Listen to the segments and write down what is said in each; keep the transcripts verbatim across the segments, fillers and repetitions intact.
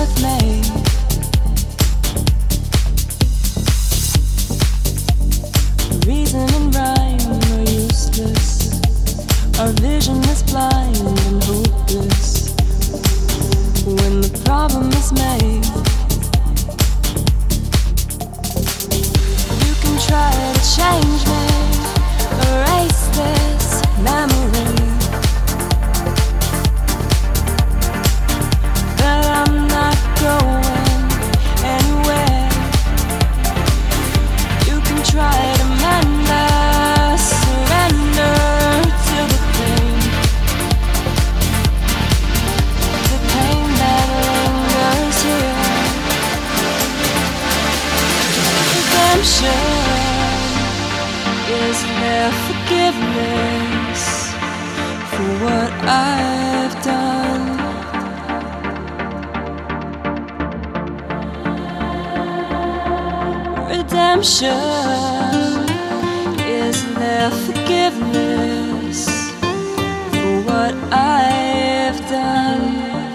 I've made. Reason and rhyme are useless. Our vision is blind and hopeless. When the problem is made, you can try to change me, erase this memory, but I'm not going anywhere. You can try to mend us, surrender to the pain, the pain that lingers here. Redemption, is there forgiveness for what I've done? Redemption, is there forgiveness for what I've done?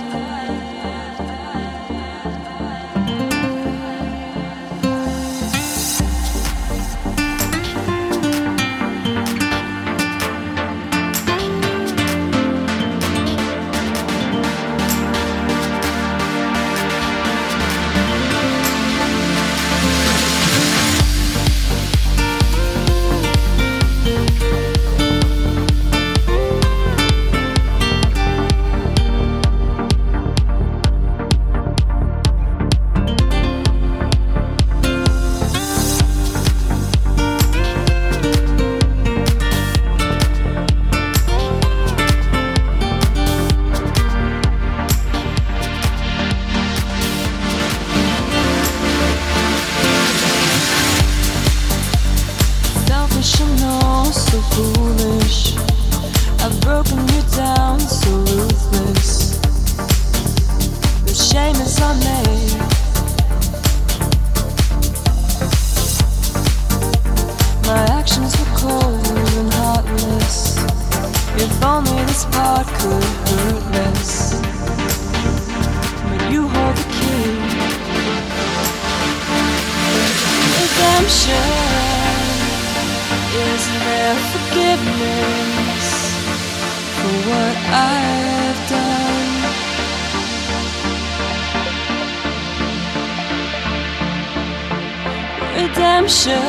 Redemption,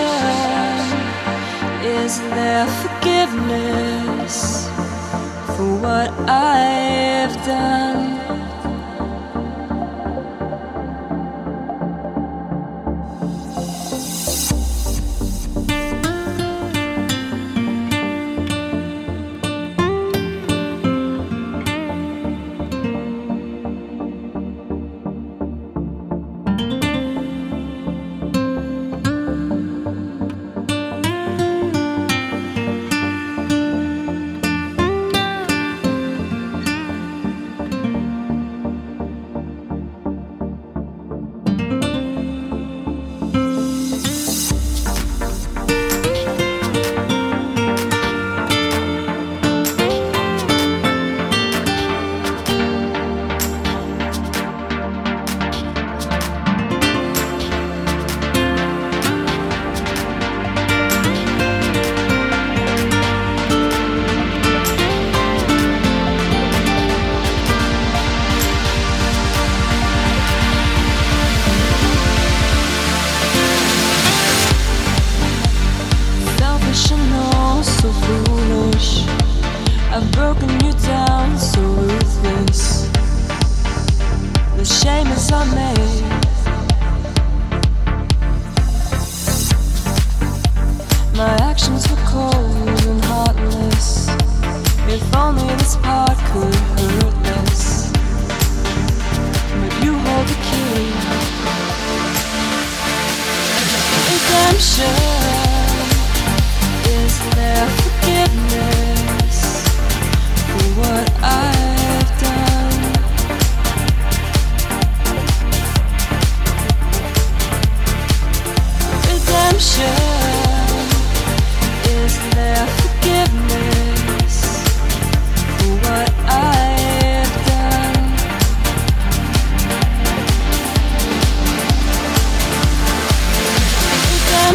is there forgiveness for what I've done?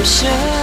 sure